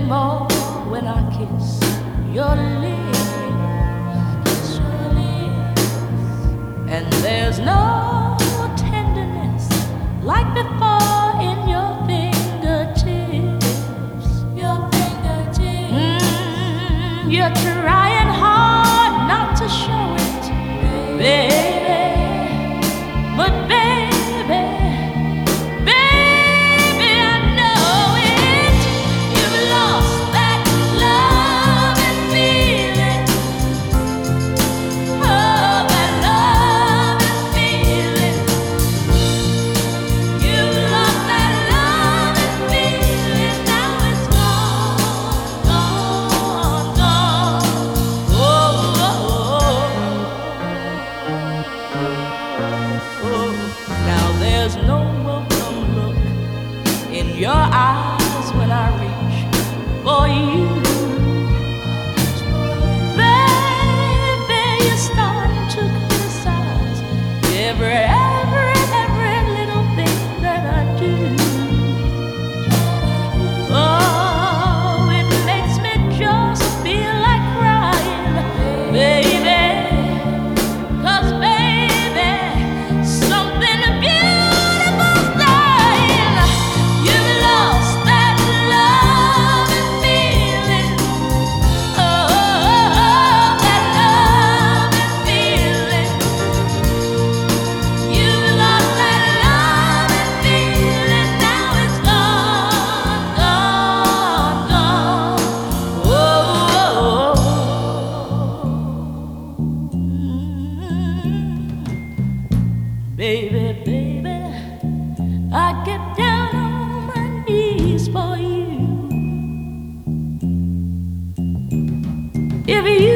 anymore when I kiss your lips, and there's no tenderness like before in your fingertips. You're trying hard not to show it, baby, but baby, baby, I know it. You've lost that love and feeling. Oh, that love and feeling. You've lost that love and feeling. Now it's gone, gone, gone. Oh, oh, oh. Now there's no welcome look in your eyes when I reach for you. Baby, you're starting to criticize every little thing that I do. Oh, it makes me just feel like crying, baby. 'Cause baby, something beautiful's dying. You've lost that love and feeling. Oh, that love and feeling. You've lost that love and feeling. Now it's gone, gone, gone. Baby, baby, I get down on my knees for you. If you